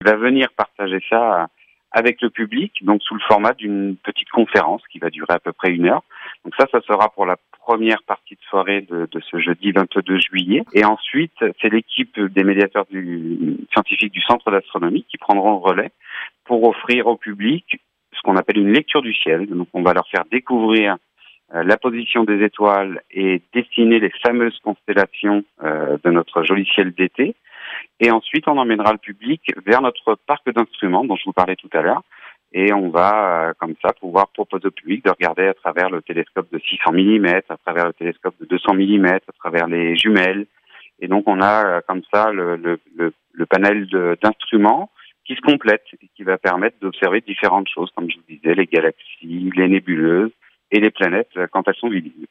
Il va venir partager ça avec le public, donc sous le format d'une petite conférence qui va durer à peu près 1 heure. Donc ça sera pour la première partie de soirée de ce jeudi 22 juillet. Et ensuite, c'est l'équipe des médiateurs scientifiques du Centre d'astronomie qui prendront le relais pour offrir au public ce qu'on appelle une lecture du ciel. Donc on va leur faire découvrir la position des étoiles et dessiner les fameuses constellations de notre joli ciel d'été. Et ensuite, on emmènera le public vers notre parc d'instruments dont je vous parlais tout à l'heure. Et on va, comme ça, pouvoir proposer au public de regarder à travers le télescope de 600 mm, à travers le télescope de 200 mm, à travers les jumelles. Et donc, on a comme ça le panel d'instruments qui se complète et qui va permettre d'observer différentes choses, comme je vous disais, les galaxies, les nébuleuses et les planètes quand elles sont visibles.